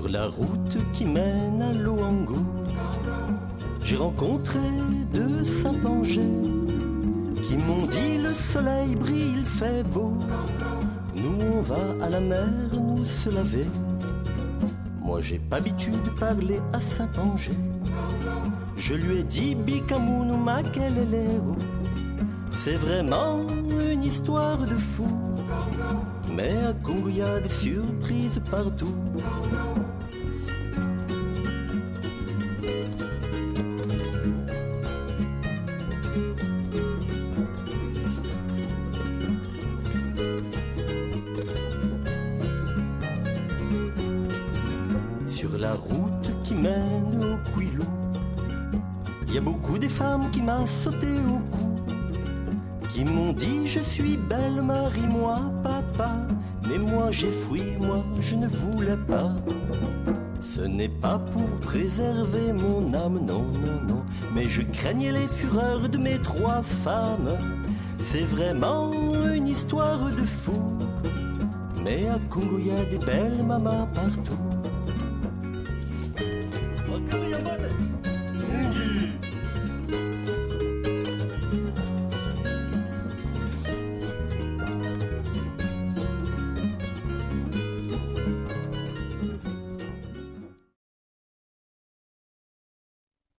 Sur la route qui mène à Loango, j'ai rencontré deux sapangers qui m'ont dit le soleil brille, il fait beau. Nous on va à la mer nous se laver. Moi j'ai pas l'habitude de parler à Saint-Pangé. Je lui ai dit Bikamoun ou Makeleleo. C'est vraiment une histoire de fou. Mais à Congo y a des surprises partout. Sur la route qui mène au Kouilou, il y a beaucoup des femmes qui m'ont sauté au cou, qui m'ont dit je suis belle, marie-moi papa. Mais moi j'ai fui, moi je ne voulais pas. Ce n'est pas pour préserver mon âme, non, non, non. Mais je craignais les fureurs de mes trois femmes. C'est vraiment une histoire de fou. Mais à Congo y a des belles mamas partout.